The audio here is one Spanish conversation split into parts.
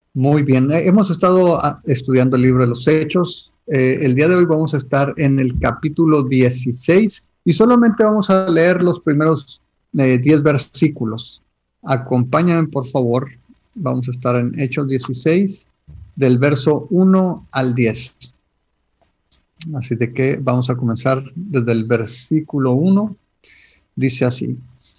Muy bien, hemos estado estudiando el libro de los Hechos. El día de hoy vamos a estar en el capítulo 16 y solamente vamos a leer los primeros 10 versículos. Acompáñame, por favor. Vamos a estar en Hechos 16, del verso 1 al 10. Así de que vamos a comenzar desde el versículo 1. Dice así.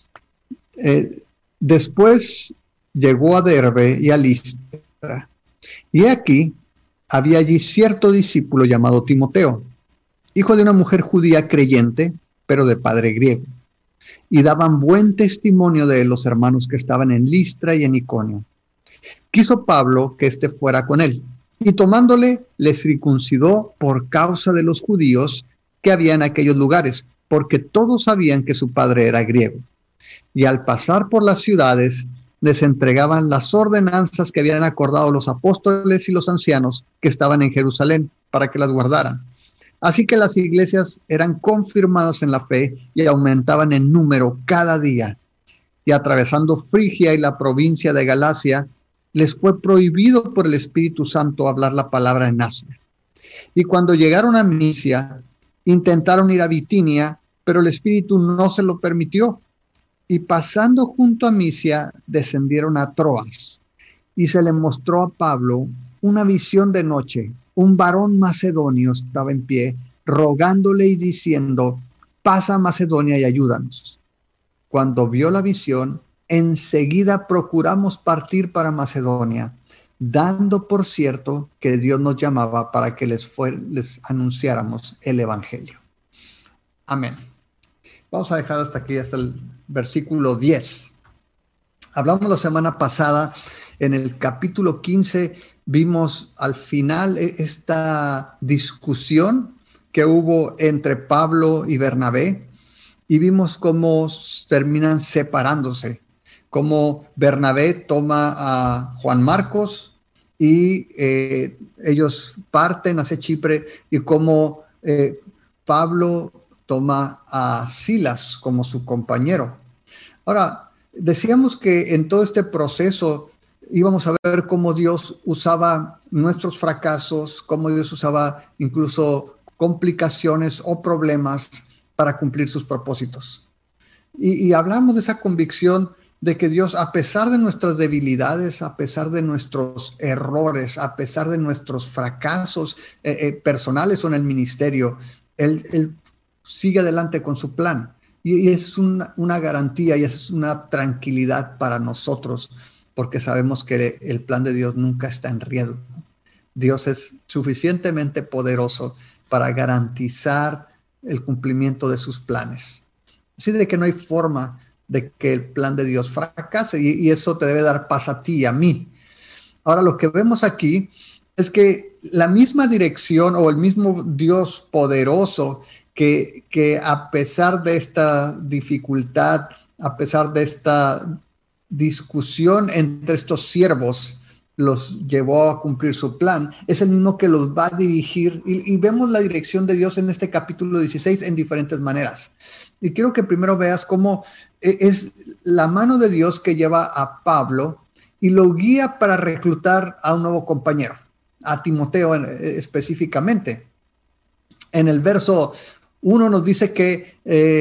Después llegó a Derbe y a Listra. Y aquí había allí cierto discípulo llamado Timoteo, hijo de una mujer judía creyente, pero de padre griego. Y daban buen testimonio de él los hermanos que estaban en Listra y en Iconio. Quiso Pablo que éste fuera con él, y tomándole, le circuncidó por causa de los judíos que había en aquellos lugares, porque todos sabían que su padre era griego. Y al pasar por las ciudades, les entregaban las ordenanzas que habían acordado los apóstoles y los ancianos que estaban en Jerusalén para que las guardaran. Así que las iglesias eran confirmadas en la fe y aumentaban en número cada día. Y atravesando Frigia y la provincia de Galacia, les fue prohibido por el Espíritu Santo hablar la palabra en Asia. Y cuando llegaron a Misia, intentaron ir a Bitinia, pero el Espíritu no se lo permitió. Y pasando junto a Misia, descendieron a Troas. Y se le mostró a Pablo una visión de noche. Un varón macedonio estaba en pie, rogándole y diciendo: pasa a Macedonia y ayúdanos. Cuando vio la visión, enseguida procuramos partir para Macedonia, dando por cierto que Dios nos llamaba para que les anunciáramos el Evangelio. Amén. Vamos a dejar hasta aquí, hasta el versículo 10. Hablamos la semana pasada, en el capítulo 15, vimos al final esta discusión que hubo entre Pablo y Bernabé, y vimos cómo terminan separándose, cómo Bernabé toma a Juan Marcos y ellos parten hacia Chipre, y cómo Pablo toma a Silas como su compañero. Ahora, decíamos que en todo este proceso íbamos a ver cómo Dios usaba nuestros fracasos, cómo Dios usaba incluso complicaciones o problemas para cumplir sus propósitos. Y hablamos de esa convicción de que Dios, a pesar de nuestras debilidades, a pesar de nuestros errores, a pesar de nuestros fracasos personales o en el ministerio, Él sigue adelante con su plan. Y es una garantía y es una tranquilidad para nosotros, porque sabemos que el plan de Dios nunca está en riesgo. Dios es suficientemente poderoso para garantizar el cumplimiento de sus planes. Así de que no hay forma de que el plan de Dios fracase, y eso te debe dar paz a ti y a mí. Ahora, lo que vemos aquí es que la misma dirección o el mismo Dios poderoso que a pesar de esta dificultad, a pesar de esta discusión entre estos siervos, los llevó a cumplir su plan, es el mismo que los va a dirigir, y vemos la dirección de Dios en este capítulo 16 en diferentes maneras. Y quiero que primero veas cómo es la mano de Dios que lleva a Pablo y lo guía para reclutar a un nuevo compañero, a Timoteo específicamente. En el verso 1 nos dice que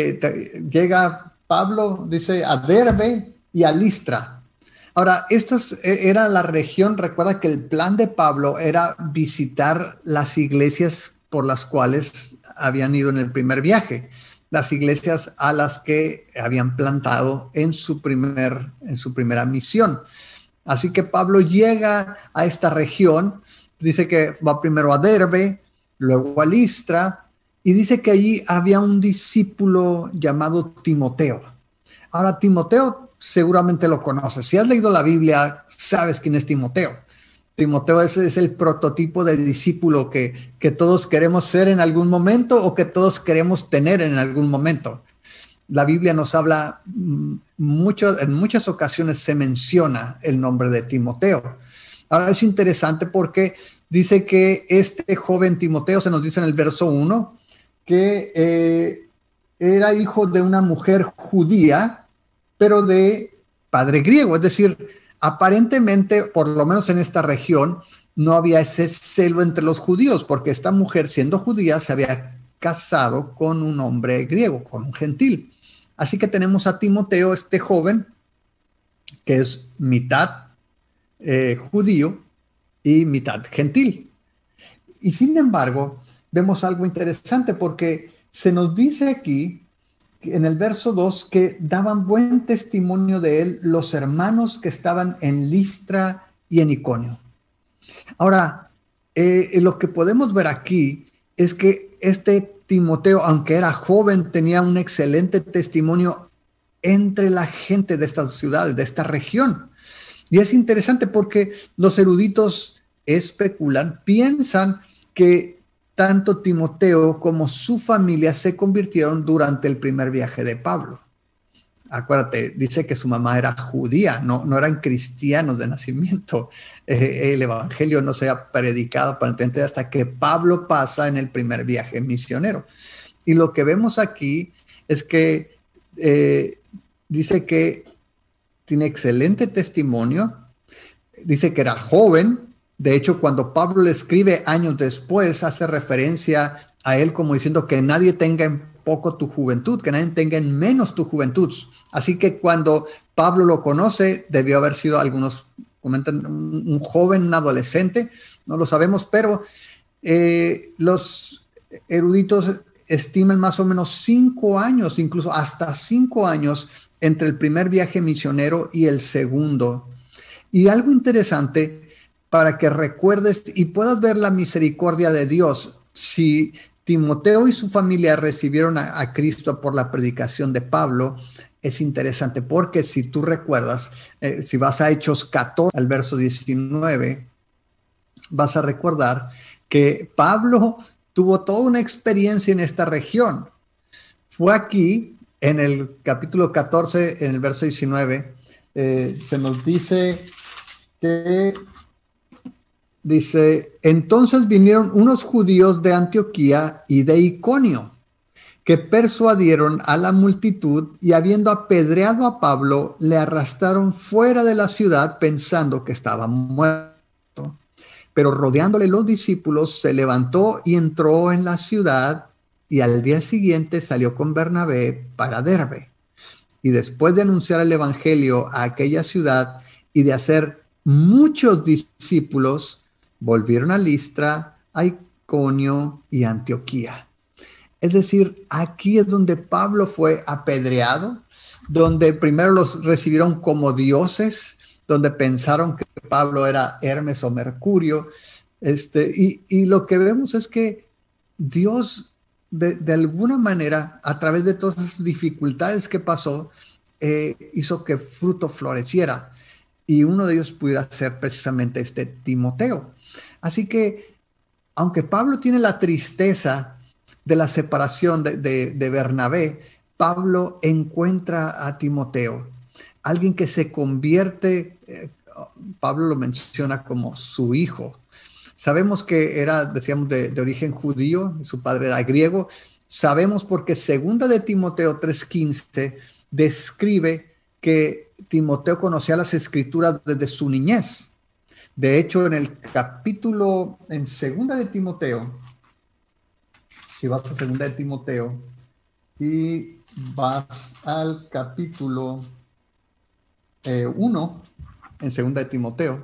llega Pablo, dice, a Derbe y a Listra. Ahora, esta era la región. Recuerda que el plan de Pablo era visitar las iglesias por las cuales habían ido en el primer viaje, las iglesias a las que habían plantado en su primera misión. Así que Pablo llega a esta región, dice que va primero a Derbe, luego a Listra, y dice que allí había un discípulo llamado Timoteo. Ahora, Timoteo seguramente lo conoces. Si has leído la Biblia, sabes quién es Timoteo. Timoteo es el prototipo de discípulo que todos queremos ser en algún momento, o que todos queremos tener en algún momento. La Biblia nos habla mucho, en muchas ocasiones se menciona el nombre de Timoteo. Ahora, es interesante porque dice que este joven Timoteo, se nos dice en el verso 1, que era hijo de una mujer judía, pero de padre griego. Es decir, Aparentemente, por lo menos en esta región, no había ese celo entre los judíos, porque esta mujer, siendo judía, se había casado con un hombre griego, con un gentil. Así que tenemos a Timoteo, este joven, que es mitad judío y mitad gentil. Y sin embargo, vemos algo interesante porque se nos dice aquí, en el verso 2, que daban buen testimonio de él los hermanos que estaban en Listra y en Iconio. Ahora, lo que podemos ver aquí es que este Timoteo, aunque era joven, tenía un excelente testimonio entre la gente de estas ciudades, de esta región. Y es interesante porque los eruditos especulan, piensan que tanto Timoteo como su familia se convirtieron durante el primer viaje de Pablo. Acuérdate, dice que su mamá era judía, no eran cristianos de nacimiento. El evangelio no se ha predicado aparentemente hasta que Pablo pasa en el primer viaje misionero. Y lo que vemos aquí es que dice que tiene excelente testimonio, dice que era joven. De hecho, cuando Pablo le escribe años después, hace referencia a él como diciendo que nadie tenga en poco tu juventud, que nadie tenga en menos tu juventud. Así que cuando Pablo lo conoce, debió haber sido, algunos comentan, un joven, un adolescente, no lo sabemos, pero los eruditos estiman más o menos 5 años, incluso hasta 5 años, entre el primer viaje misionero y el segundo. Y algo interesante para que recuerdes y puedas ver la misericordia de Dios. Si Timoteo y su familia recibieron a Cristo por la predicación de Pablo, es interesante porque si tú recuerdas, si vas a Hechos 14 al verso 19, vas a recordar que Pablo tuvo toda una experiencia en esta región. Fue aquí, en el capítulo 14, en el verso 19, se nos dice que dice, entonces vinieron unos judíos de Antioquía y de Iconio, que persuadieron a la multitud y habiendo apedreado a Pablo, le arrastraron fuera de la ciudad pensando que estaba muerto. Pero rodeándole los discípulos, se levantó y entró en la ciudad y al día siguiente salió con Bernabé para Derbe. Y después de anunciar el evangelio a aquella ciudad y de hacer muchos discípulos, volvieron a Listra, a Iconio y Antioquía. Es decir, aquí es donde Pablo fue apedreado, donde primero los recibieron como dioses, donde pensaron que Pablo era Hermes o Mercurio. Y lo que vemos es que Dios, de alguna manera, a través de todas las dificultades que pasó, hizo que fruto floreciera. Y uno de ellos pudiera ser precisamente este Timoteo. Así que, aunque Pablo tiene la tristeza de la separación de Bernabé, Pablo encuentra a Timoteo, alguien que se convierte, Pablo lo menciona como su hijo. Sabemos que era, decíamos, de origen judío, su padre era griego. Sabemos porque segunda de Timoteo 3:15 describe que Timoteo conocía las escrituras desde su niñez. De hecho, en el capítulo, en segunda de Timoteo, si vas a segunda de Timoteo y vas al capítulo 1, en segunda de Timoteo,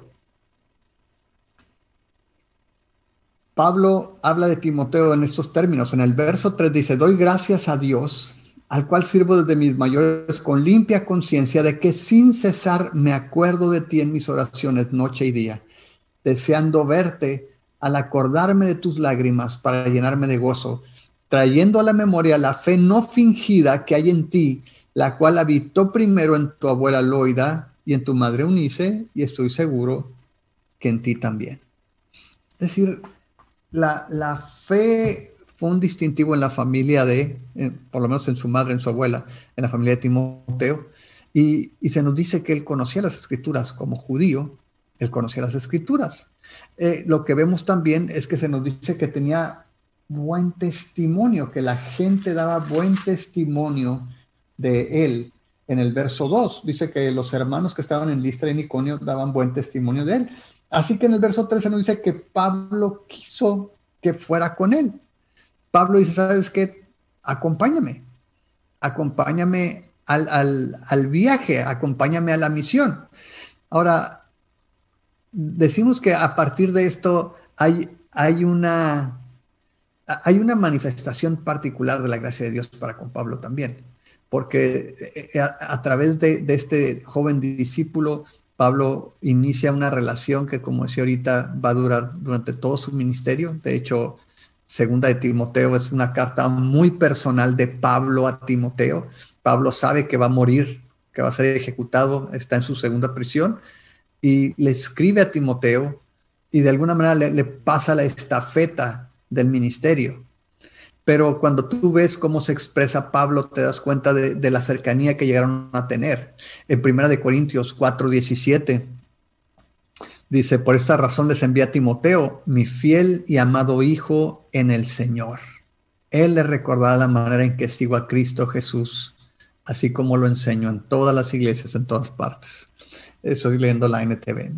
Pablo habla de Timoteo en estos términos. En el verso 3 dice, doy gracias a Dios, al cual sirvo desde mis mayores con limpia conciencia de que sin cesar me acuerdo de ti en mis oraciones noche y día, deseando verte al acordarme de tus lágrimas para llenarme de gozo, trayendo a la memoria la fe no fingida que hay en ti, la cual habitó primero en tu abuela Loida y en tu madre Eunice, y estoy seguro que en ti también. Es decir, la fe fue un distintivo en la familia por lo menos en su madre, en su abuela, en la familia de Timoteo, y se nos dice que él conocía las escrituras como judío, él conocía las escrituras. Lo que vemos también es que se nos dice que tenía buen testimonio, que la gente daba buen testimonio de él. en el verso 2. Dice que los hermanos que estaban en Listra y Iconio daban buen testimonio de él. Así que en el verso 13 nos dice que Pablo quiso que fuera con él. Pablo dice, ¿sabes qué? Acompáñame al viaje, acompáñame a la misión. Ahora, decimos que a partir de esto hay una manifestación particular de la gracia de Dios para con Pablo también, porque a través de este joven discípulo, Pablo inicia una relación que, como decía ahorita, va a durar durante todo su ministerio. De hecho, Segunda de Timoteo es una carta muy personal de Pablo a Timoteo. Pablo sabe que va a morir, que va a ser ejecutado, está en su segunda prisión, y le escribe a Timoteo y de alguna manera le pasa la estafeta del ministerio. Pero cuando tú ves cómo se expresa Pablo, te das cuenta de la cercanía que llegaron a tener. En 1 Corintios 4:17 dice, por esta razón les envía a Timoteo, mi fiel y amado hijo en el Señor. Él les recordará la manera en que sigo a Cristo Jesús, así como lo enseño en todas las iglesias, en todas partes. Estoy leyendo la NTV.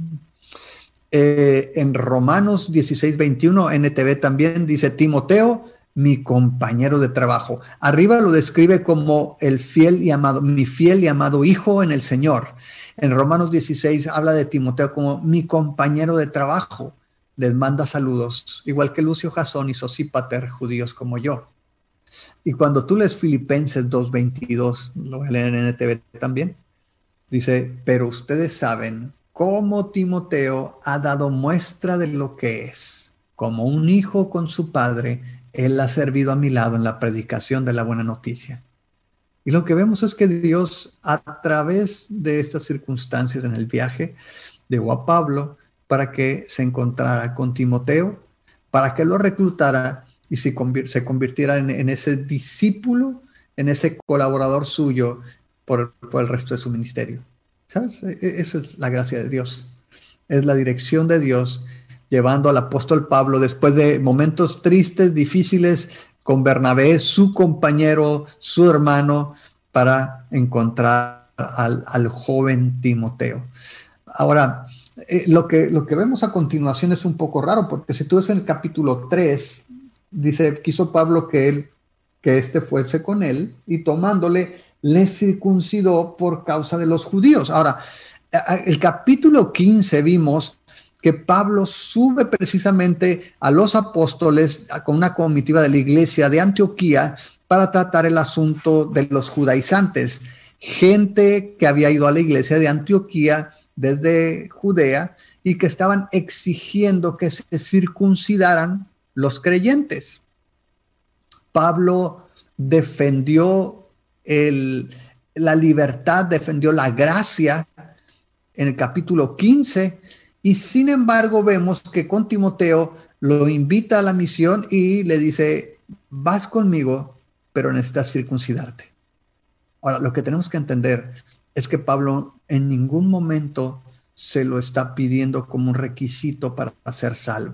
En Romanos 16:21, NTV también dice, Timoteo, mi compañero de trabajo. Arriba lo describe como mi fiel y amado hijo en el Señor. En Romanos 16 habla de Timoteo como mi compañero de trabajo. Les manda saludos, igual que Lucio Jasón y Sosípater, judíos como yo. Y cuando tú lees Filipenses 2:22, lo voy a leer en NTV también, dice, pero ustedes saben cómo Timoteo ha dado muestra de lo que es. Como un hijo con su padre, él ha servido a mi lado en la predicación de la buena noticia. Y lo que vemos es que Dios, a través de estas circunstancias en el viaje, llevó a Pablo para que se encontrara con Timoteo, para que lo reclutara y se convirtiera en ese discípulo, en ese colaborador suyo por el resto de su ministerio. ¿Sabes? Esa es la gracia de Dios. Es la dirección de Dios llevando al apóstol Pablo después de momentos tristes, difíciles, con Bernabé, su compañero, su hermano, para encontrar al joven Timoteo. Ahora, lo que vemos a continuación es un poco raro, porque si tú ves en el capítulo 3, dice, quiso Pablo que éste fuese con él, y tomándole, le circuncidó por causa de los judíos. Ahora, el capítulo 15 vimos que Pablo sube precisamente a los apóstoles con una comitiva de la iglesia de Antioquía para tratar el asunto de los judaizantes, gente que había ido a la iglesia de Antioquía desde Judea y que estaban exigiendo que se circuncidaran los creyentes. Pablo defendió la libertad, defendió la gracia en el capítulo 15, y sin embargo vemos que con Timoteo lo invita a la misión y le dice, vas conmigo, pero necesitas circuncidarte. Ahora, lo que tenemos que entender es que Pablo en ningún momento se lo está pidiendo como un requisito para ser salvo.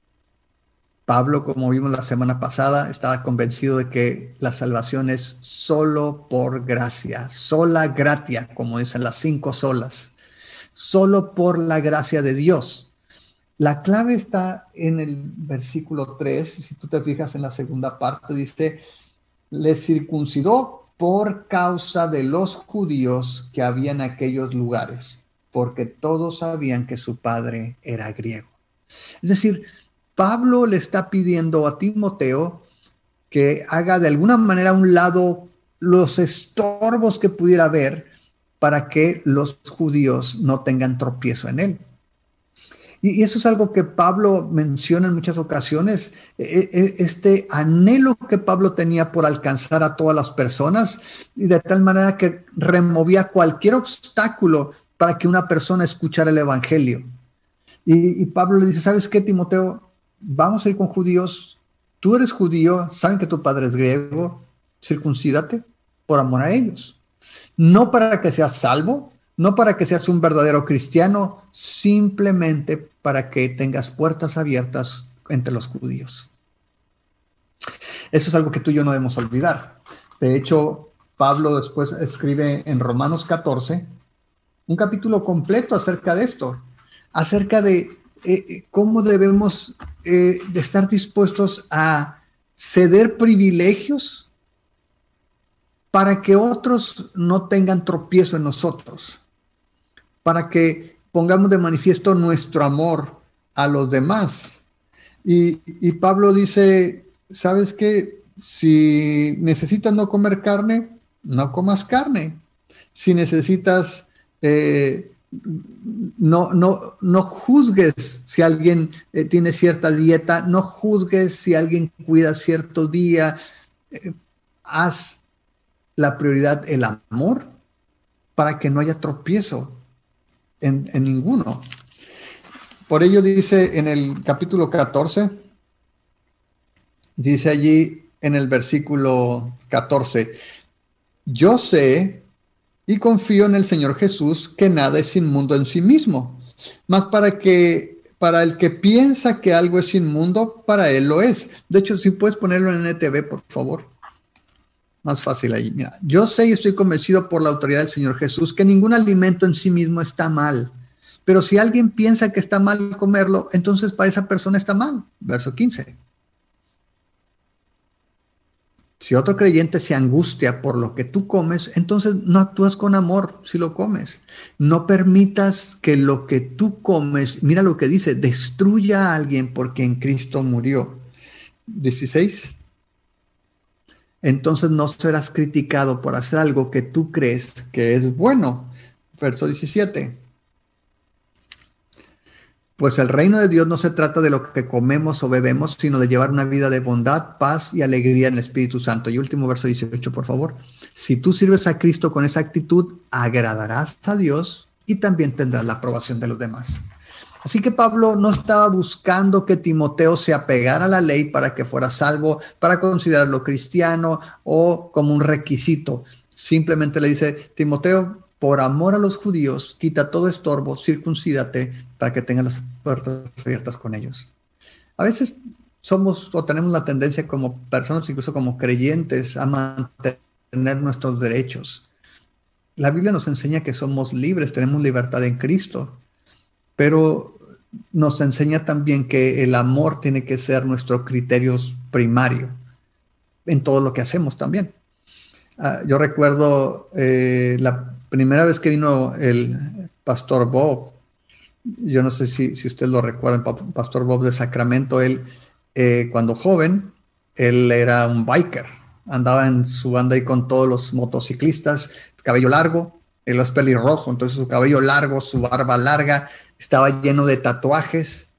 Pablo, como vimos la semana pasada, estaba convencido de que la salvación es solo por gracia, sola gratia, como dicen las 5 solas, solo por la gracia de Dios. La clave está en el versículo 3, si tú te fijas en la segunda parte, dice, le circuncidó por causa de los judíos que había en aquellos lugares, porque todos sabían que su padre era griego. Es decir, Pablo le está pidiendo a Timoteo que haga de alguna manera a un lado los estorbos que pudiera haber para que los judíos no tengan tropiezo en él. Y eso es algo que Pablo menciona en muchas ocasiones, este anhelo que Pablo tenía por alcanzar a todas las personas, y de tal manera que removía cualquier obstáculo para que una persona escuchara el evangelio. Y Pablo le dice, ¿sabes qué, Timoteo? Vamos a ir con judíos, tú eres judío, saben que tu padre es griego, circuncídate por amor a ellos. No para que seas salvo, no para que seas un verdadero cristiano, simplemente para que tengas puertas abiertas entre los judíos. Eso es algo que tú y yo no debemos olvidar. De hecho, Pablo después escribe en Romanos 14 un capítulo completo acerca de esto, acerca de cómo debemos de estar dispuestos a ceder privilegios para que otros no tengan tropiezo en nosotros, para que pongamos de manifiesto nuestro amor a los demás. Y Pablo dice, ¿sabes qué? Si necesitas no comer carne, no comas carne. Si necesitas, no juzgues si alguien tiene cierta dieta, no juzgues si alguien cuida cierto día. Haz la prioridad el amor para que no haya tropiezo en ninguno. Por ello dice en el capítulo 14, dice allí en el versículo 14, yo sé y confío en el Señor Jesús que nada es inmundo en sí mismo, mas para el que piensa que algo es inmundo, para él lo es. De hecho, si puedes ponerlo en NTV, por favor. Más fácil ahí. Mira, yo sé y estoy convencido por la autoridad del Señor Jesús que ningún alimento en sí mismo está mal. Pero si alguien piensa que está mal comerlo, entonces para esa persona está mal. Verso 15. Si otro creyente se angustia por lo que tú comes, entonces no actúas con amor si lo comes. No permitas que lo que tú comes, mira lo que dice, destruya a alguien porque en Cristo murió. 16. Entonces no serás criticado por hacer algo que tú crees que es bueno. Verso 17. Pues el reino de Dios no se trata de lo que comemos o bebemos, sino de llevar una vida de bondad, paz y alegría en el Espíritu Santo. Y último verso 18, por favor. Si tú sirves a Cristo con esa actitud, agradarás a Dios y también tendrás la aprobación de los demás. Así que Pablo no estaba buscando que Timoteo se apegara a la ley para que fuera salvo, para considerarlo cristiano o como un requisito. Simplemente le dice, Timoteo, por amor a los judíos, quita todo estorbo, circuncídate para que tengas las puertas abiertas con ellos. A veces somos o tenemos la tendencia como personas, incluso como creyentes, a mantener nuestros derechos. La Biblia nos enseña que somos libres, tenemos libertad en Cristo, pero nos enseña también que el amor tiene que ser nuestro criterio primario en todo lo que hacemos también. Yo recuerdo la primera vez que vino el pastor Bob, yo no sé si usted lo recuerda, el pastor Bob de Sacramento, él cuando joven, él era un biker, andaba en su banda ahí con todos los motociclistas, cabello largo, él es pelirrojo, entonces su cabello largo, su barba larga, estaba lleno de tatuajes.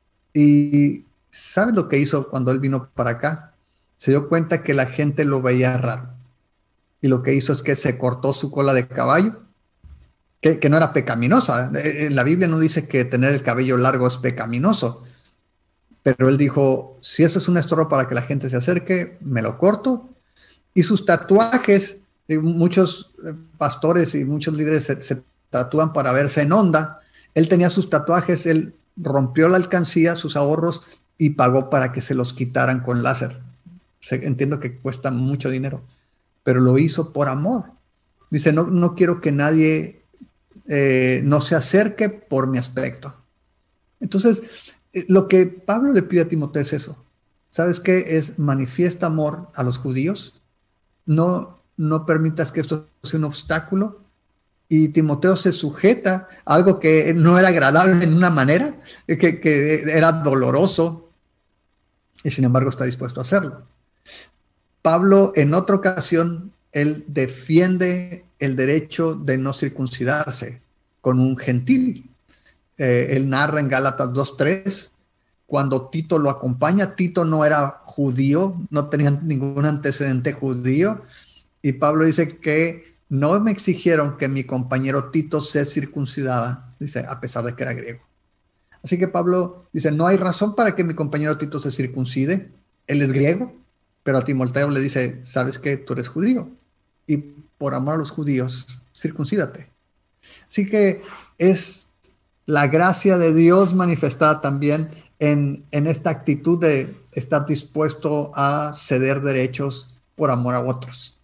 Y ¿sabes lo que hizo cuando él vino para acá? Se dio cuenta que la gente lo veía raro. Y lo que hizo es que se cortó su cola de caballo, que no era pecaminosa. La Biblia no dice que tener el cabello largo es pecaminoso. Pero él dijo, si eso es un estorbo para que la gente se acerque, me lo corto. Y sus tatuajes, muchos pastores y muchos líderes se tatúan para verse en onda. Él tenía sus tatuajes, él rompió la alcancía, sus ahorros, y pagó para que se los quitaran con láser. Entiendo que cuesta mucho dinero, pero lo hizo por amor. Dice, no quiero que nadie no se acerque por mi aspecto. Entonces, lo que Pablo le pide a Timoteo es eso. ¿Sabes qué? Es manifiesta amor a los judíos. No permitas que esto sea un obstáculo. Y Timoteo se sujeta a algo que no era agradable en una manera, que era doloroso, y sin embargo está dispuesto a hacerlo. Pablo, en otra ocasión, él defiende el derecho de no circuncidarse con un gentil. Él narra en Gálatas 2:3, cuando Tito lo acompaña. Tito no era judío, no tenía ningún antecedente judío, y Pablo dice que no me exigieron que mi compañero Tito se circuncidara, dice, a pesar de que era griego. Así que Pablo dice, no hay razón para que mi compañero Tito se circuncide, él es griego, pero a Timoteo le dice, ¿sabes qué? Tú eres judío, y por amor a los judíos, circuncídate. Así que es la gracia de Dios manifestada también en esta actitud de estar dispuesto a ceder derechos por amor a otros.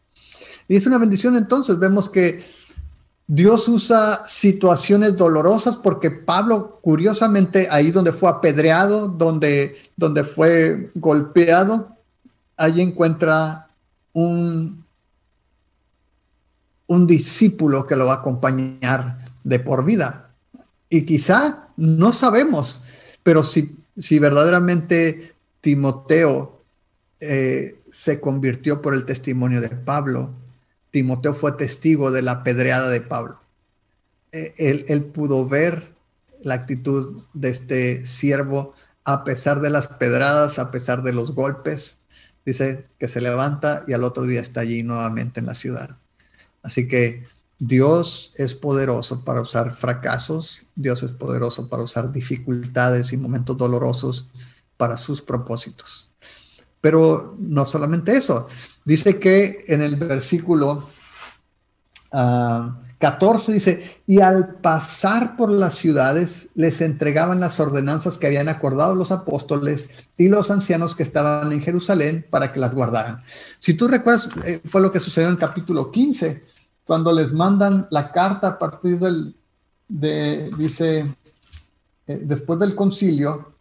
Y es una bendición. Entonces vemos que Dios usa situaciones dolorosas, porque Pablo, curiosamente, ahí donde fue apedreado, donde fue golpeado, allí encuentra un discípulo que lo va a acompañar de por vida. Y quizá no sabemos, pero si verdaderamente Timoteo se convirtió por el testimonio de Pablo, Timoteo fue testigo de la apedreada de Pablo. Él pudo ver la actitud de este siervo a pesar de las pedradas, a pesar de los golpes. Dice que se levanta y al otro día está allí nuevamente en la ciudad. Así que Dios es poderoso para usar fracasos, Dios es poderoso para usar dificultades y momentos dolorosos para sus propósitos. Pero no solamente eso, dice que en el versículo 14 dice, y al pasar por las ciudades les entregaban las ordenanzas que habían acordado los apóstoles y los ancianos que estaban en Jerusalén para que las guardaran. Si tú recuerdas, fue lo que sucedió en el capítulo 15, cuando les mandan la carta a partir dice, después del concilio,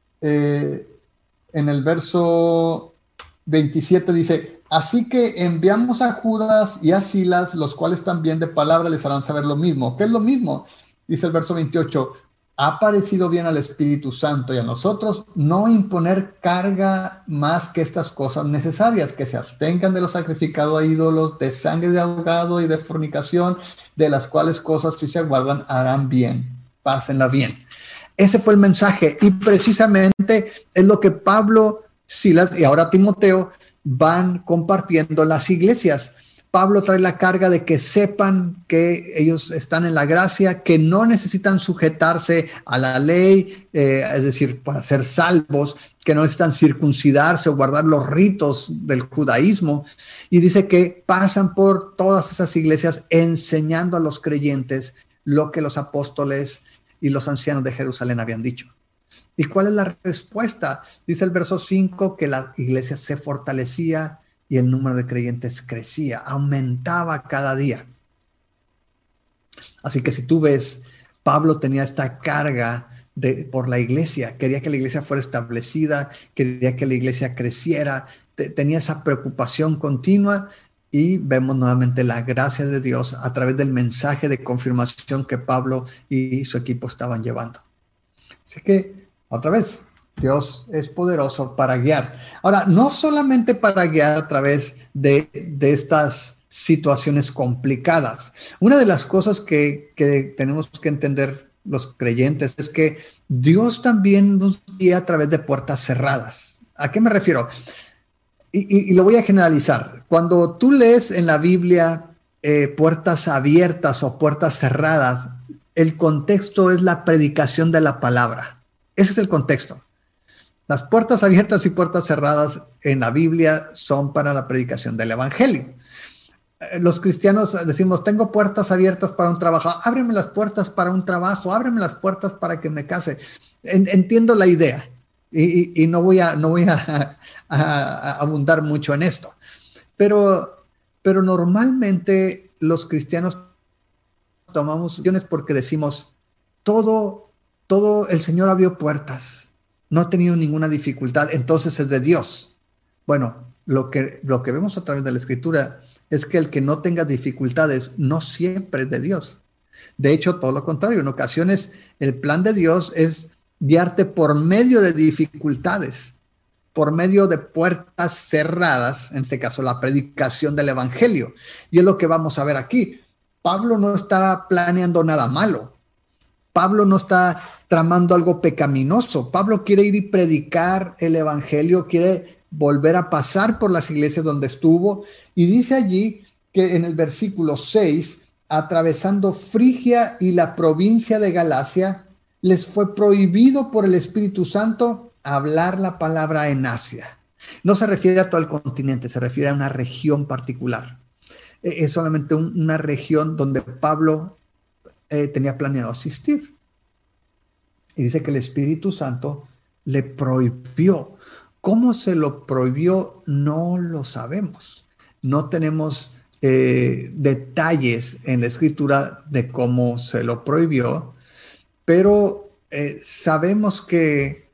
en el verso 27 dice, así que enviamos a Judas y a Silas, los cuales también de palabra les harán saber lo mismo. ¿Qué es lo mismo? Dice el verso 28, ha parecido bien al Espíritu Santo y a nosotros no imponer carga más que estas cosas necesarias, que se abstengan de lo sacrificado a ídolos, de sangre de ahogado y de fornicación, de las cuales cosas si se guardan harán bien, pásenla bien. Ese fue el mensaje, y precisamente es lo que Pablo, Silas y ahora Timoteo van compartiendo en las iglesias. Pablo trae la carga de que sepan que ellos están en la gracia, que no necesitan sujetarse a la ley, es decir, para ser salvos, que no necesitan circuncidarse o guardar los ritos del judaísmo. Y dice que pasan por todas esas iglesias enseñando a los creyentes lo que los apóstoles y los ancianos de Jerusalén habían dicho. ¿Y cuál es la respuesta? Dice el verso 5 que la iglesia se fortalecía y el número de creyentes crecía, aumentaba cada día. Así que si tú ves, Pablo tenía esta carga por la iglesia, quería que la iglesia fuera establecida, quería que la iglesia creciera, tenía esa preocupación continua, y vemos nuevamente la gracia de Dios a través del mensaje de confirmación que Pablo y su equipo estaban llevando. Así que, otra vez, Dios es poderoso para guiar. Ahora, no solamente para guiar a través de estas situaciones complicadas. Una de las cosas que tenemos que entender los creyentes es que Dios también nos guía a través de puertas cerradas. ¿A qué me refiero? Y lo voy a generalizar. Cuando tú lees en la Biblia puertas abiertas o puertas cerradas, el contexto es la predicación de la palabra. Ese es el contexto. Las puertas abiertas y puertas cerradas en la Biblia son para la predicación del evangelio. Los cristianos decimos, tengo puertas abiertas para un trabajo, ábreme las puertas para un trabajo, ábreme las puertas para que me case. Entiendo la idea y no voy a abundar mucho en esto. Pero normalmente los cristianos tomamos decisiones porque decimos, todo el Señor abrió puertas, no ha tenido ninguna dificultad, entonces es de Dios. Bueno, lo que vemos a través de la Escritura es que el que no tenga dificultades no siempre es de Dios. De hecho, todo lo contrario, en ocasiones el plan de Dios es guiarte por medio de dificultades, por medio de puertas cerradas, en este caso la predicación del evangelio. Y es lo que vamos a ver aquí. Pablo no está planeando nada malo. Pablo no está tramando algo pecaminoso. Pablo quiere ir y predicar el evangelio, quiere volver a pasar por las iglesias donde estuvo. Y dice allí que en el versículo 6, atravesando Frigia y la provincia de Galacia, les fue prohibido por el Espíritu Santo hablar la palabra en Asia. No se refiere a todo el continente, se refiere a una región particular. Es solamente una región donde Pablo tenía planeado asistir. Y dice que el Espíritu Santo le prohibió. ¿Cómo se lo prohibió? No lo sabemos. No tenemos detalles en la escritura de cómo se lo prohibió, pero sabemos que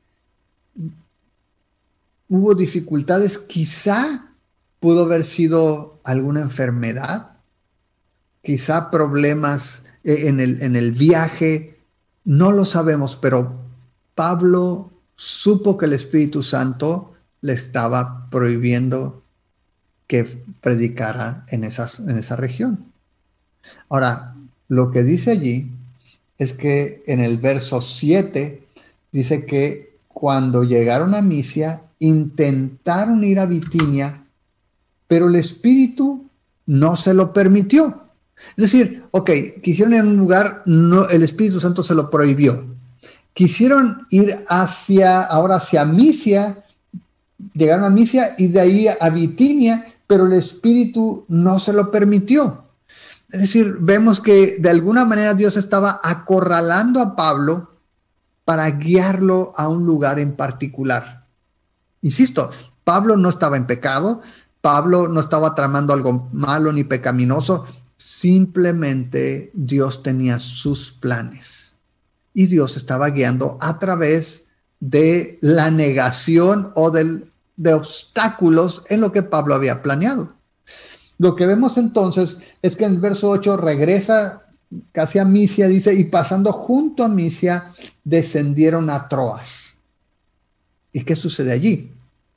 hubo dificultades. Quizá pudo haber sido alguna enfermedad, quizá problemas en el viaje, no lo sabemos, pero Pablo supo que el Espíritu Santo le estaba prohibiendo que predicara en esa región. Ahora, lo que dice allí es que en el verso 7 dice que cuando llegaron a Misia, intentaron ir a Bitinia, pero el Espíritu no se lo permitió. Es decir, quisieron ir a un lugar, no, el Espíritu Santo se lo prohibió. Quisieron ir hacia Misia, llegaron a Misia y de ahí a Bitinia, pero el Espíritu no se lo permitió. Es decir, vemos que de alguna manera Dios estaba acorralando a Pablo para guiarlo a un lugar en particular. Insisto, Pablo no estaba en pecado, Pablo no estaba tramando algo malo ni pecaminoso, simplemente Dios tenía sus planes y Dios estaba guiando a través de la negación o de obstáculos en lo que Pablo había planeado. Lo que vemos entonces es que en el verso 8 regresa casi a Misia, dice, y pasando junto a Misia, descendieron a Troas. ¿Y qué sucede allí?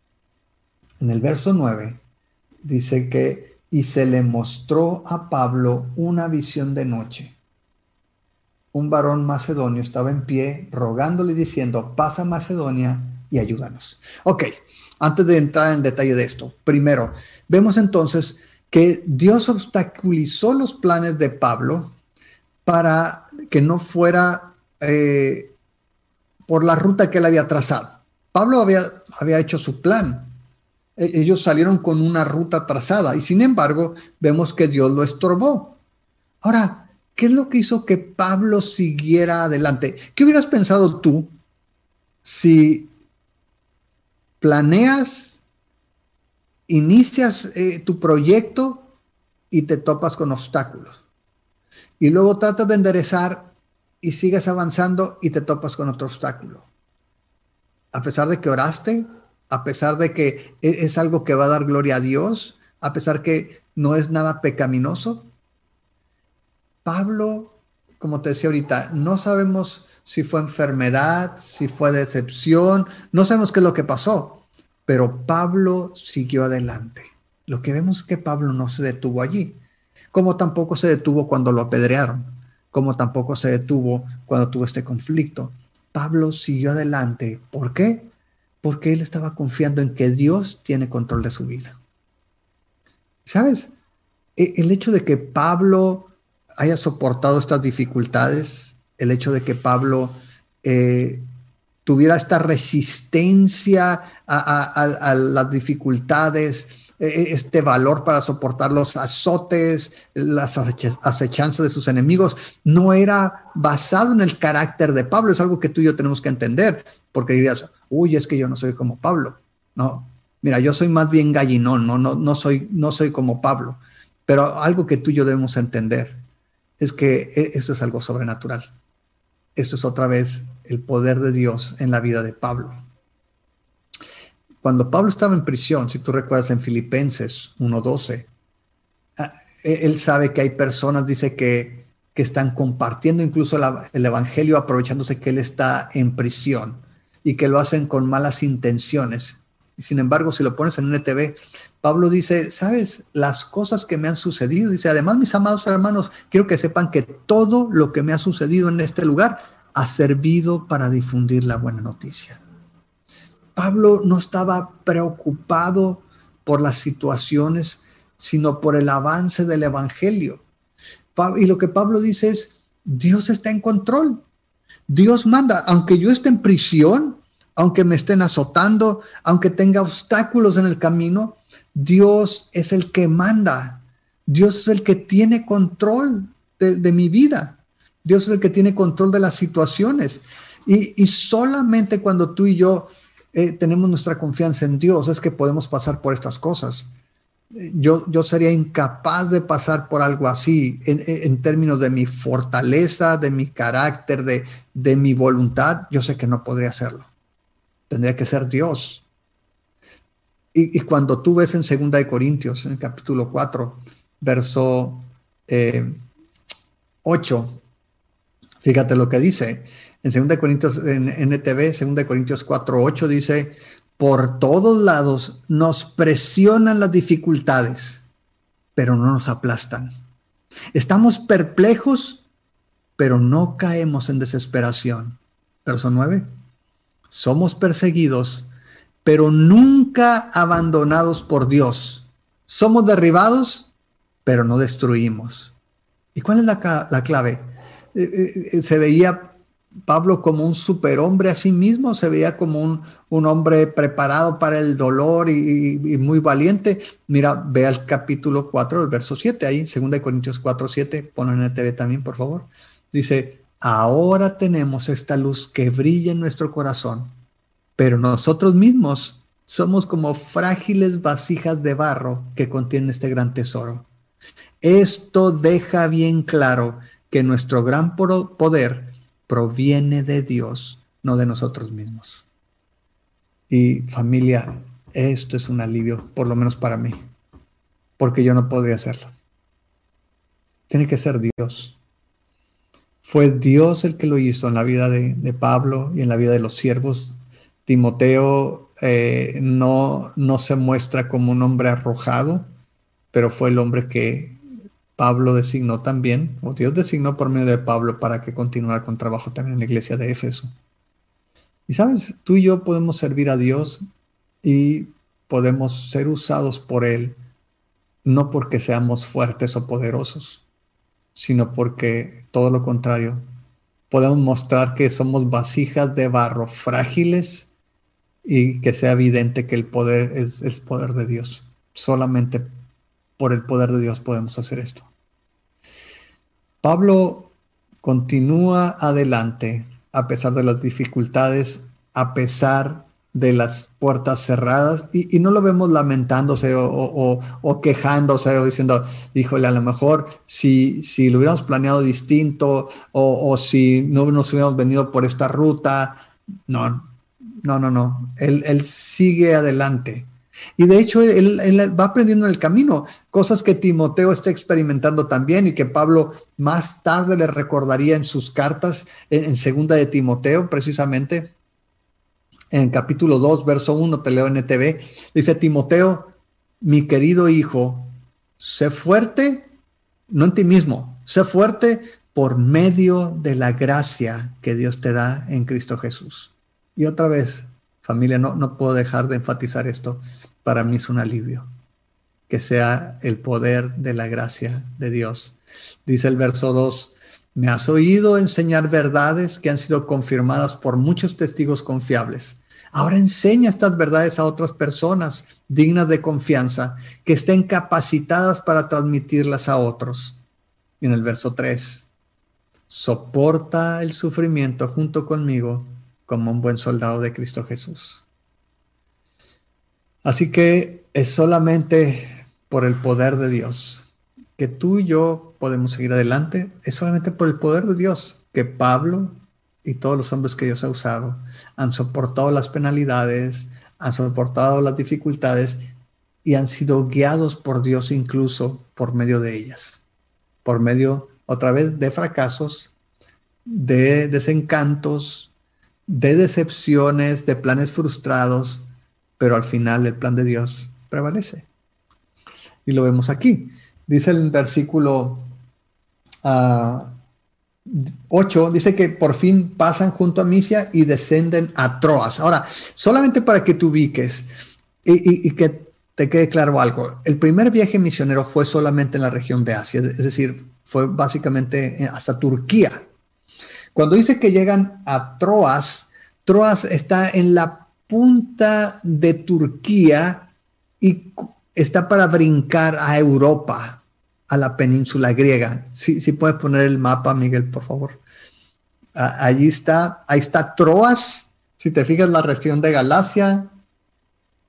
En el verso 9 dice que, y se le mostró a Pablo una visión de noche. Un varón macedonio estaba en pie, rogándole, diciendo, pasa a Macedonia y ayúdanos. Antes de entrar en el detalle de esto, primero, vemos entonces que Dios obstaculizó los planes de Pablo para que no fuera por la ruta que él había trazado. Pablo había hecho su plan. Ellos salieron con una ruta trazada y sin embargo vemos que Dios lo estorbó. Ahora, ¿qué es lo que hizo que Pablo siguiera adelante? ¿Qué hubieras pensado tú si planeas, inicias tu proyecto y te topas con obstáculos? Y luego tratas de enderezar y sigues avanzando y te topas con otro obstáculo. A pesar de que oraste, a pesar de que es algo que va a dar gloria a Dios, a pesar que no es nada pecaminoso. Pablo, como te decía ahorita, no sabemos si fue enfermedad, si fue decepción, no sabemos qué es lo que pasó, pero Pablo siguió adelante. Lo que vemos es que Pablo no se detuvo allí, como tampoco se detuvo cuando lo apedrearon, como tampoco se detuvo cuando tuvo este conflicto. Pablo siguió adelante. ¿Por qué? Porque él estaba confiando en que Dios tiene control de su vida. ¿Sabes? El hecho de que Pablo haya soportado estas dificultades, el hecho de que Pablo tuviera esta resistencia a las dificultades, este valor para soportar los azotes, las acechanzas de sus enemigos, no era basado en el carácter de Pablo. Es algo que tú y yo tenemos que entender, porque dirías, es que yo no soy como Pablo. No, mira, yo soy más bien gallinón, no soy como Pablo. Pero algo que tú y yo debemos entender es que esto es algo sobrenatural. Esto es otra vez el poder de Dios en la vida de Pablo. Cuando Pablo estaba en prisión, si tú recuerdas en Filipenses 1:12, él sabe que hay personas, dice que están compartiendo incluso el evangelio, aprovechándose que él está en prisión y que lo hacen con malas intenciones. Y sin embargo, si lo pones en NTV, Pablo dice, ¿sabes? Las cosas que me han sucedido, dice, además, mis amados hermanos, quiero que sepan que todo lo que me ha sucedido en este lugar ha servido para difundir la buena noticia. Pablo no estaba preocupado por las situaciones, sino por el avance del evangelio. Y lo que Pablo dice es, Dios está en control. Dios manda, aunque yo esté en prisión, aunque me estén azotando, aunque tenga obstáculos en el camino, Dios es el que manda. Dios es el que tiene control de mi vida. Dios es el que tiene control de las situaciones. Y solamente cuando tú y yo tenemos nuestra confianza en Dios es que podemos pasar por estas cosas. yo sería incapaz de pasar por algo así en términos de mi fortaleza, de mi carácter, de mi voluntad. Yo sé que no podría hacerlo. Tendría que ser Dios. Y cuando tú ves en 2 Corintios, en el capítulo 4, verso 8, fíjate lo que dice. En 2 Corintios, en NTV, 2 Corintios 4:8 dice: por todos lados nos presionan las dificultades, pero no nos aplastan. Estamos perplejos, pero no caemos en desesperación. Verso 9. Somos perseguidos, pero nunca abandonados por Dios. Somos derribados, pero no destruimos. ¿Y cuál es la clave? Se veía Pablo como un superhombre a sí mismo, se veía como un hombre preparado para el dolor y muy valiente. Mira, ve al capítulo 4, el verso 7, ahí, 2 Corintios 4:7, ponlo en el TV también, por favor. Dice: ahora tenemos esta luz que brilla en nuestro corazón, pero nosotros mismos somos como frágiles vasijas de barro que contienen este gran tesoro. Esto deja bien claro que nuestro gran poder proviene de Dios, no de nosotros mismos. Y familia, esto es un alivio, por lo menos para mí, porque yo no podría hacerlo. Tiene que ser Dios. Fue Dios el que lo hizo en la vida de Pablo y en la vida de los siervos. Timoteo no se muestra como un hombre arrojado, pero fue el hombre que Pablo designó también, o Dios designó por medio de Pablo para que continuara con trabajo también en la iglesia de Éfeso. Y sabes, tú y yo podemos servir a Dios y podemos ser usados por Él, no porque seamos fuertes o poderosos, sino porque todo lo contrario, podemos mostrar que somos vasijas de barro frágiles y que sea evidente que el poder es el poder de Dios. Solamente por el poder de Dios podemos hacer esto. Pablo continúa adelante a pesar de las dificultades, a pesar de las puertas cerradas, y no lo vemos lamentándose o quejándose o diciendo: híjole, a lo mejor si lo hubiéramos planeado distinto o si no nos hubiéramos venido por esta ruta. No. Él sigue adelante. Y de hecho, él va aprendiendo en el camino cosas que Timoteo está experimentando también y que Pablo más tarde le recordaría en sus cartas en segunda de Timoteo, precisamente en capítulo 2, verso 1, te leo en NTV. Dice: Timoteo, mi querido hijo, sé fuerte, no en ti mismo, sé fuerte por medio de la gracia que Dios te da en Cristo Jesús. Y otra vez, familia, no puedo dejar de enfatizar esto. Para mí es un alivio que sea el poder de la gracia de Dios. Dice el verso 2: me has oído enseñar verdades que han sido confirmadas por muchos testigos confiables. Ahora enseña estas verdades a otras personas dignas de confianza, que estén capacitadas para transmitirlas a otros. Y en el verso 3: soporta el sufrimiento junto conmigo como un buen soldado de Cristo Jesús. Así que es solamente por el poder de Dios que tú y yo podemos seguir adelante. Es solamente por el poder de Dios que Pablo y todos los hombres que Dios ha usado han soportado las penalidades, han soportado las dificultades y han sido guiados por Dios incluso por medio de ellas. Por medio, otra vez, de fracasos, de desencantos, de decepciones, de planes frustrados, pero al final el plan de Dios prevalece. Y lo vemos aquí. Dice el versículo 8, dice que por fin pasan junto a Misia y descenden a Troas. Ahora, solamente para que te ubiques y que te quede claro algo, el primer viaje misionero fue solamente en la región de Asia, es decir, fue básicamente hasta Turquía. Cuando dice que llegan a Troas, Troas está en la punta de Turquía y está para brincar a Europa, a la península griega. Si puedes poner el mapa, Miguel, por favor. Ahí está Troas. Si te fijas, la región de Galacia,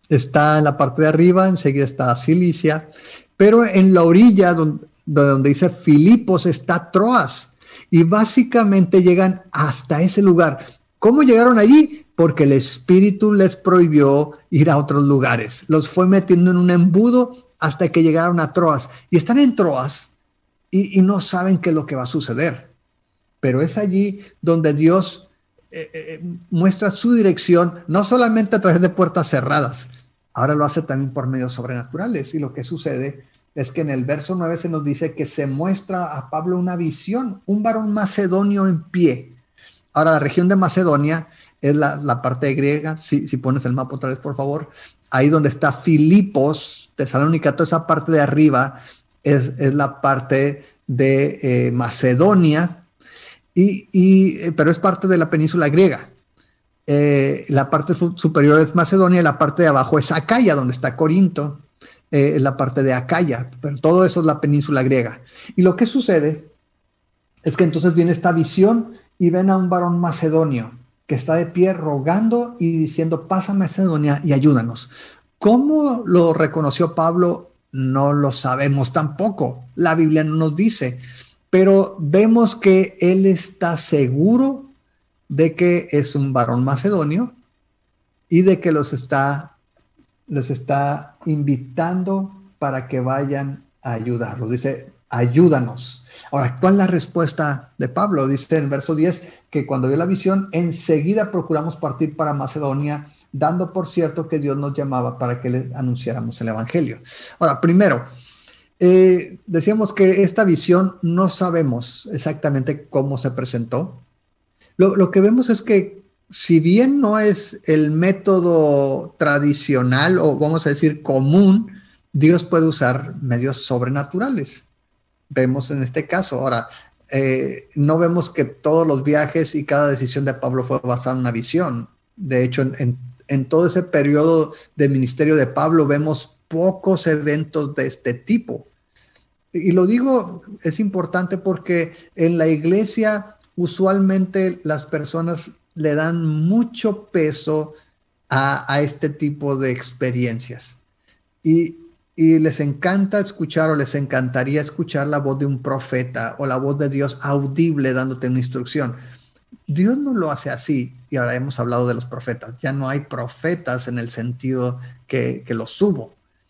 está en la parte de arriba, enseguida está Cilicia, pero en la orilla donde dice Filipos está Troas, y básicamente llegan hasta ese lugar. ¿Cómo llegaron allí? Porque el Espíritu les prohibió ir a otros lugares. Los fue metiendo en un embudo hasta que llegaron a Troas. Y están en Troas y no saben qué es lo que va a suceder. Pero es allí donde Dios muestra su dirección, no solamente a través de puertas cerradas, ahora lo hace también por medios sobrenaturales. Y lo que sucede es que en el verso 9 se nos dice que se muestra a Pablo una visión, un varón macedonio en pie. Ahora, la región de Macedonia es la parte griega. Si pones el mapa otra vez, por favor, ahí donde está Filipos, Tesalónica, toda esa parte de arriba es la parte de Macedonia, pero es parte de la península griega. La parte superior es Macedonia y la parte de abajo es Acaya, donde está Corinto, la parte de Acaya, pero todo eso es la península griega. Y lo que sucede es que entonces viene esta visión y ven a un varón macedonio que está de pie rogando y diciendo: pasa a Macedonia y ayúdanos. ¿Cómo lo reconoció Pablo? No lo sabemos tampoco. La Biblia no nos dice, pero vemos que él está seguro de que es un varón macedonio y de que les está invitando para que vayan a ayudarlo. Dice: ayúdanos. Ahora, ¿cuál es la respuesta de Pablo? Dice en el verso 10 que cuando vio la visión, enseguida procuramos partir para Macedonia, dando por cierto que Dios nos llamaba para que le anunciáramos el evangelio. Ahora, primero, decíamos que esta visión no sabemos exactamente cómo se presentó. Lo que vemos es que, si bien no es el método tradicional o vamos a decir común, Dios puede usar medios sobrenaturales. Vemos en este caso. Ahora, no vemos que todos los viajes y cada decisión de Pablo fue basada en una visión. De hecho, en todo ese periodo de ministerio de Pablo vemos pocos eventos de este tipo. Y lo digo, es importante porque en la iglesia usualmente las personas le dan mucho peso a este tipo de experiencias. Y les encanta escuchar o les encantaría escuchar la voz de un profeta o la voz de Dios audible dándote una instrucción. Dios no lo hace así. Y ahora hemos hablado de los profetas. Ya no hay profetas en el sentido que los hubo.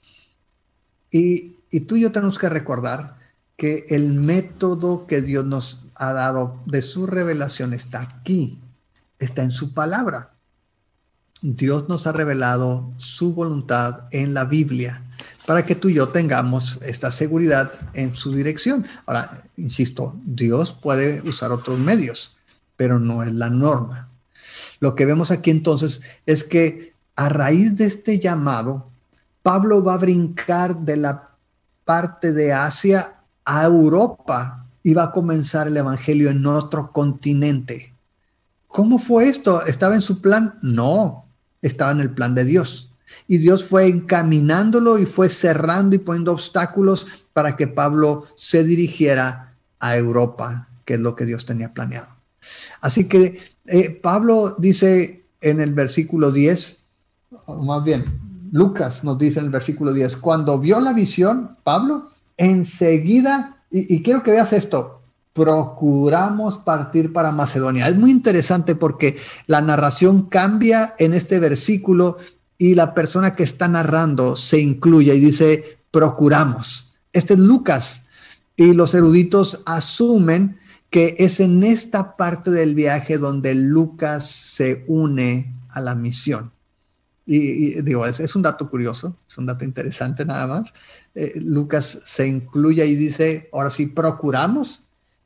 Y tú y yo tenemos que recordar que el método que Dios nos ha dado de su revelación está aquí, está en su palabra. Dios nos ha revelado su voluntad en la Biblia para que tú y yo tengamos esta seguridad en su dirección. Ahora, insisto, Dios puede usar otros medios, pero no es la norma. Lo que vemos aquí entonces es que a raíz de este llamado, Pablo va a brincar de la parte de Asia a Europa y va a comenzar el evangelio en otro continente. ¿Cómo fue esto? ¿Estaba en su plan? No, estaba en el plan de Dios. Y Dios fue encaminándolo y fue cerrando y poniendo obstáculos para que Pablo se dirigiera a Europa, que es lo que Dios tenía planeado. Así que Pablo dice en el versículo 10, o más bien, Lucas nos dice en el versículo 10, cuando vio la visión, Pablo, enseguida, y quiero que veas esto, procuramos partir para Macedonia. Es muy interesante porque la narración cambia en este versículo y la persona que está narrando se incluye y dice procuramos. Este es Lucas y los eruditos asumen que es en esta parte del viaje donde Lucas se une a la misión. Y digo, es un dato curioso, es un dato interesante nada más. Lucas se incluye y dice, ahora sí, procuramos.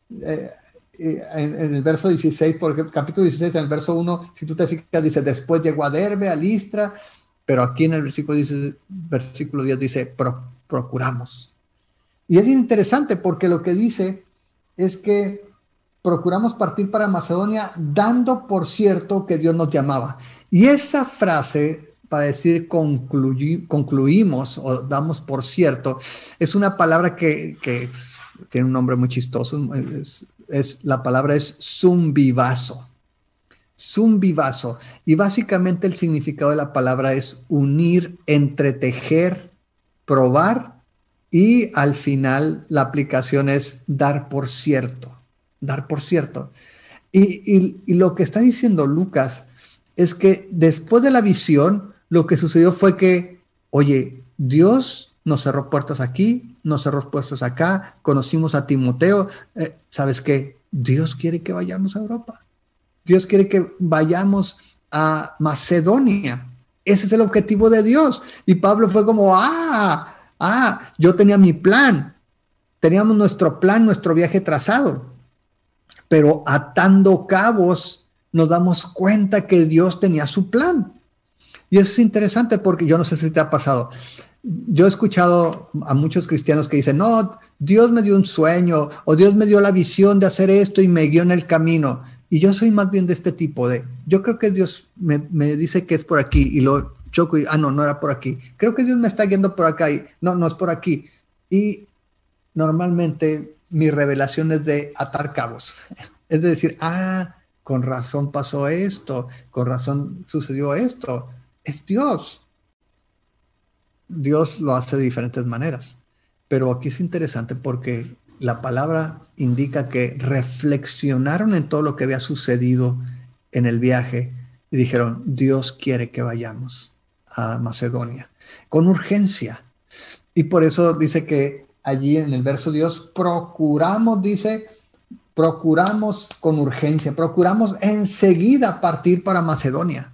En el verso 16, porque el capítulo 16, en el verso 1, si tú te fijas, dice, después llegó a Derbe, a Listra, pero aquí en el versículo 10 dice, procuramos. Y es bien interesante porque lo que dice es que procuramos partir para Macedonia dando por cierto que Dios nos llamaba. Y esa frase, para decir concluimos o damos por cierto, es una palabra que tiene un nombre muy chistoso. La palabra es sum vivazo. zumbivazo. Y básicamente el significado de la palabra es unir, entretejer, probar, y al final la aplicación es dar por cierto, dar por cierto. Y lo que está diciendo Lucas es que después de la visión, lo que sucedió fue que, oye, Dios nos cerró puertas aquí, nos cerró puertas acá, conocimos a Timoteo. ¿Sabes qué? Dios quiere que vayamos a Europa. Dios quiere que vayamos a Macedonia. Ese es el objetivo de Dios. Y Pablo fue como, yo tenía mi plan. Teníamos nuestro plan, nuestro viaje trazado. Pero atando cabos nos damos cuenta que Dios tenía su plan. Y eso es interesante porque yo no sé si te ha pasado. Yo he escuchado a muchos cristianos que dicen, no, Dios me dio un sueño o Dios me dio la visión de hacer esto y me guió en el camino. Y yo soy más bien de este tipo de, yo creo que Dios me dice que es por aquí y lo choco y, no era por aquí. Creo que Dios me está guiando por acá y no es por aquí. Y normalmente mi revelación es de atar cabos. Es de decir, con razón pasó esto, con razón sucedió esto. Es Dios. Dios lo hace de diferentes maneras. Pero aquí es interesante porque la palabra indica que reflexionaron en todo lo que había sucedido en el viaje y dijeron, Dios quiere que vayamos a Macedonia con urgencia. Y por eso dice que allí en el verso Dios procuramos con urgencia, procuramos enseguida partir para Macedonia.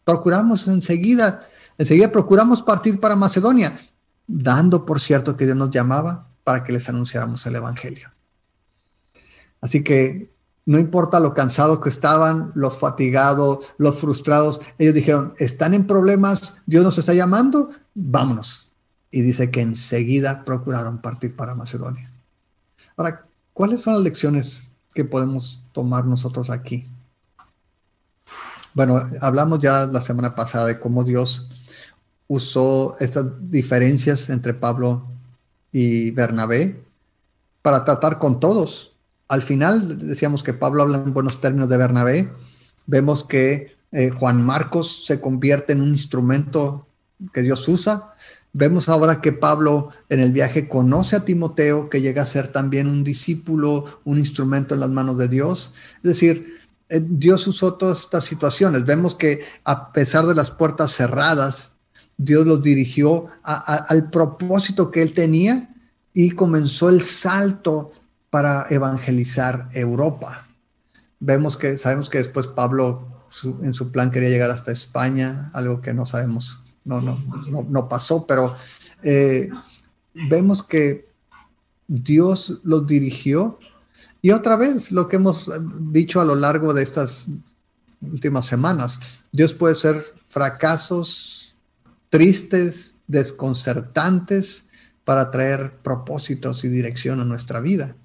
Procuramos partir para Macedonia, dando por cierto que Dios nos llamaba para que les anunciáramos el evangelio. Así que no importa lo cansados que estaban, los fatigados, los frustrados, ellos dijeron, están en problemas, Dios nos está llamando, vámonos. Y dice que enseguida procuraron partir para Macedonia. Ahora, ¿cuáles son las lecciones que podemos tomar nosotros aquí? Bueno, hablamos ya la semana pasada de cómo Dios usó estas diferencias entre Pablo y Bernabé para tratar con todos. Al final decíamos que Pablo habla en buenos términos de Bernabé. Vemos que Juan Marcos se convierte en un instrumento que Dios usa. Vemos ahora que Pablo en el viaje conoce a Timoteo, que llega a ser también un discípulo, un instrumento en las manos de Dios. Es decir, Dios usó todas estas situaciones. Vemos que a pesar de las puertas cerradas, Dios los dirigió al propósito que él tenía y comenzó el salto para evangelizar Europa. Sabemos que después Pablo en su plan quería llegar hasta España, algo que no sabemos, no pasó, pero vemos que Dios los dirigió. Y otra vez, lo que hemos dicho a lo largo de estas últimas semanas, Dios puede ser fracasos tristes, desconcertantes, para traer propósitos y dirección a nuestra vida.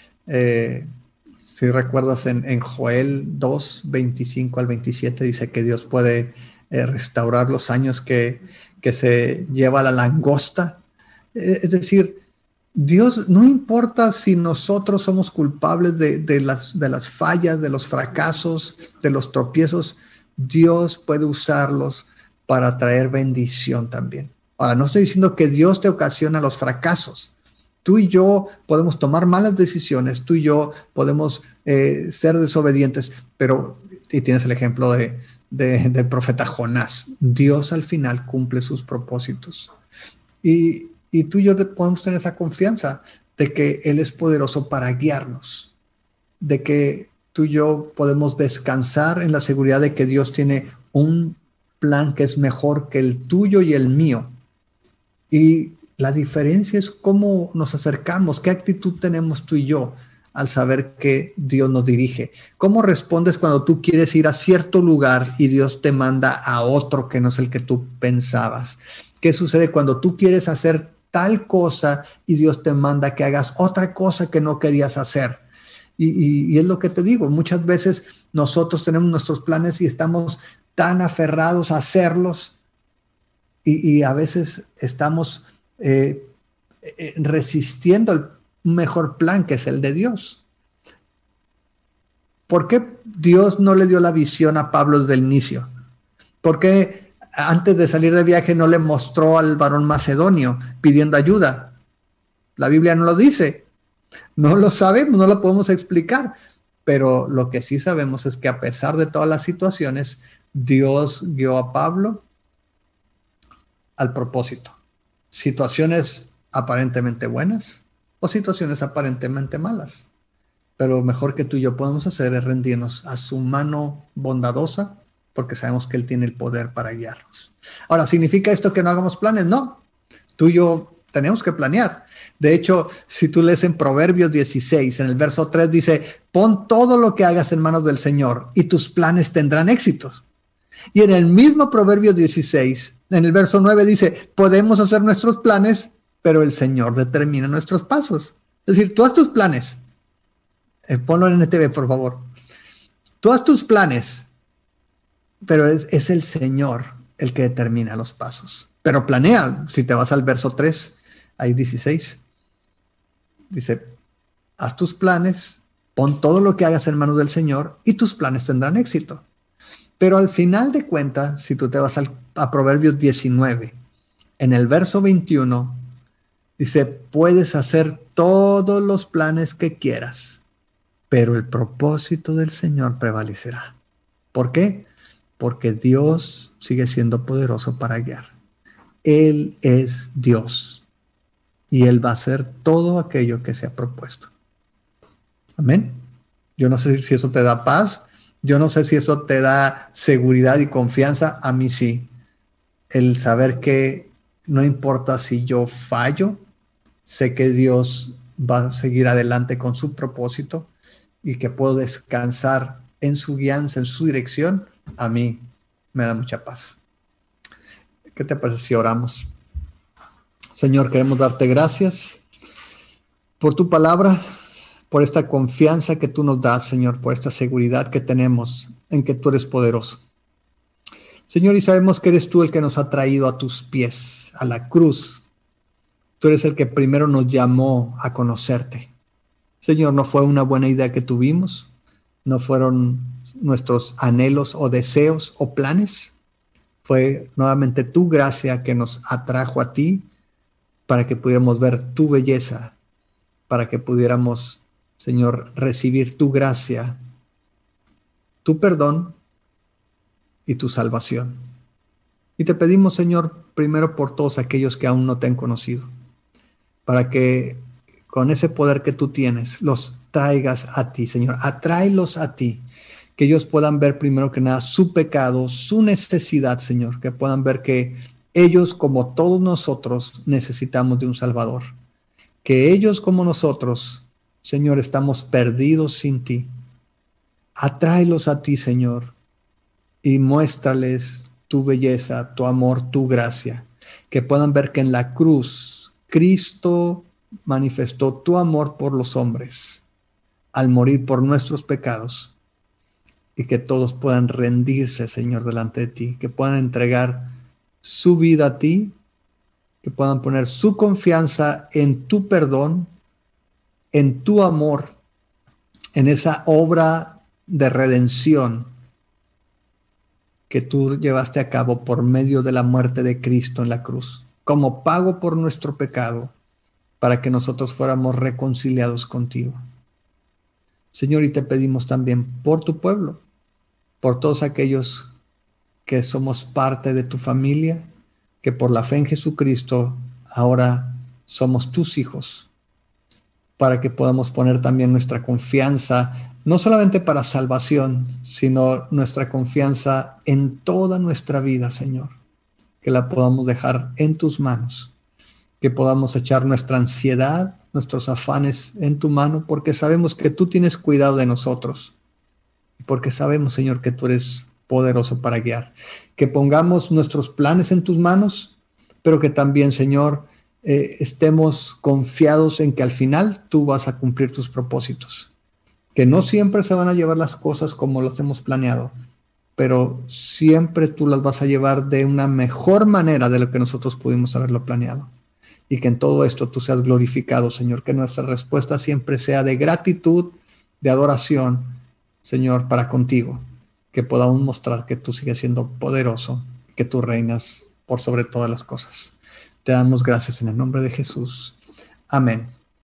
Si recuerdas en Joel 2, 25 al 27, dice que Dios puede restaurar los años que se lleva la langosta. Es decir, Dios, no importa si nosotros somos culpables de las fallas, de los fracasos, de los tropiezos, Dios puede usarlos para traer bendición también. Ahora, no estoy diciendo que Dios te ocasiona los fracasos. Tú y yo podemos tomar malas decisiones, tú y yo podemos ser desobedientes, y tienes el ejemplo del profeta Jonás. Dios al final cumple sus propósitos. Y tú y yo podemos tener esa confianza de que Él es poderoso para guiarnos, de que tú y yo podemos descansar en la seguridad de que Dios tiene un plan que es mejor que el tuyo y el mío. Y la diferencia es cómo nos acercamos, qué actitud tenemos tú y yo al saber que Dios nos dirige. ¿Cómo respondes cuando tú quieres ir a cierto lugar y Dios te manda a otro que no es el que tú pensabas? ¿Qué sucede cuando tú quieres hacer tal cosa y Dios te manda que hagas otra cosa que no querías hacer? Y es lo que te digo, muchas veces nosotros tenemos nuestros planes y estamos tan aferrados a hacerlos y a veces estamos resistiendo el mejor plan que es el de Dios. ¿Por qué Dios no le dio la visión a Pablo desde el inicio? ¿Por qué antes de salir de viaje no le mostró al varón macedonio pidiendo ayuda? La Biblia no lo dice. No lo sabemos, no lo podemos explicar. Pero lo que sí sabemos es que a pesar de todas las situaciones, Dios guió a Pablo al propósito. Situaciones aparentemente buenas o situaciones aparentemente malas. Pero lo mejor que tú y yo podemos hacer es rendirnos a su mano bondadosa, porque sabemos que Él tiene el poder para guiarnos. Ahora, ¿significa esto que no hagamos planes? No. Tú y yo tenemos que planear. De hecho, si tú lees en Proverbios 16, en el verso 3 dice, pon todo lo que hagas en manos del Señor y tus planes tendrán éxitos. Y en el mismo Proverbios 16, en el verso 9 dice, podemos hacer nuestros planes, pero el Señor determina nuestros pasos. Es decir, tú haz tus planes. Ponlo en NTV, por favor. Tú haz tus planes, pero es el Señor el que determina los pasos. Pero planea, si te vas al verso 3, ahí 16, dice, haz tus planes, pon todo lo que hagas en manos del Señor y tus planes tendrán éxito. Pero al final de cuentas, si tú te vas a Proverbios 19, en el verso 21, dice, puedes hacer todos los planes que quieras, pero el propósito del Señor prevalecerá. ¿Por qué? Porque Dios sigue siendo poderoso para guiar. Él es Dios y Él va a hacer todo aquello que se ha propuesto. Amén. Yo no sé si eso te da paz, yo no sé si eso te da seguridad y confianza. A mí sí. El saber que no importa si yo fallo, sé que Dios va a seguir adelante con su propósito y que puedo descansar en su guianza, en su dirección. A mí me da mucha paz. ¿Qué te parece si oramos? Señor, queremos darte gracias por tu palabra, por esta confianza que tú nos das, Señor, por esta seguridad que tenemos en que tú eres poderoso. Señor, y sabemos que eres tú el que nos ha traído a tus pies, a la cruz. Tú eres el que primero nos llamó a conocerte. Señor, no fue una buena idea que tuvimos, no fueron nuestros anhelos o deseos o planes. Fue nuevamente tu gracia que nos atrajo a ti para que pudiéramos ver tu belleza, para que pudiéramos, Señor, recibir tu gracia, tu perdón y tu salvación. Y te pedimos, Señor, primero por todos aquellos que aún no te han conocido, para que con ese poder que tú tienes, los traigas a ti, Señor. Atráelos a ti, que ellos puedan ver primero que nada su pecado, su necesidad, Señor, que puedan ver que ellos, como todos nosotros, necesitamos de un Salvador. Que ellos, como nosotros, Señor, estamos perdidos sin ti. Atráelos a ti, Señor, y muéstrales tu belleza, tu amor, tu gracia. Que puedan ver que en la cruz, Cristo manifestó tu amor por los hombres al morir por nuestros pecados. Y que todos puedan rendirse, Señor, delante de ti. Que puedan entregar su vida a ti, que puedan poner su confianza en tu perdón, en tu amor, en esa obra de redención que tú llevaste a cabo por medio de la muerte de Cristo en la cruz, como pago por nuestro pecado, para que nosotros fuéramos reconciliados contigo. Señor, y te pedimos también por tu pueblo, por todos aquellos que somos parte de tu familia, que por la fe en Jesucristo ahora somos tus hijos, para que podamos poner también nuestra confianza, no solamente para salvación, sino nuestra confianza en toda nuestra vida, Señor, que la podamos dejar en tus manos, que podamos echar nuestra ansiedad, nuestros afanes en tu mano, porque sabemos que tú tienes cuidado de nosotros, porque sabemos, Señor, que tú eres poderoso para guiar. Que pongamos nuestros planes en tus manos, pero que también, Señor, estemos confiados en que al final tú vas a cumplir tus propósitos. Que no siempre se van a llevar las cosas como las hemos planeado, pero siempre tú las vas a llevar de una mejor manera de lo que nosotros pudimos haberlo planeado. Y que en todo esto tú seas glorificado, Señor. Que nuestra respuesta siempre sea de gratitud, de adoración, Señor, para contigo, que podamos mostrar que tú sigues siendo poderoso, que tú reinas por sobre todas las cosas. Te damos gracias en el nombre de Jesús. Amén.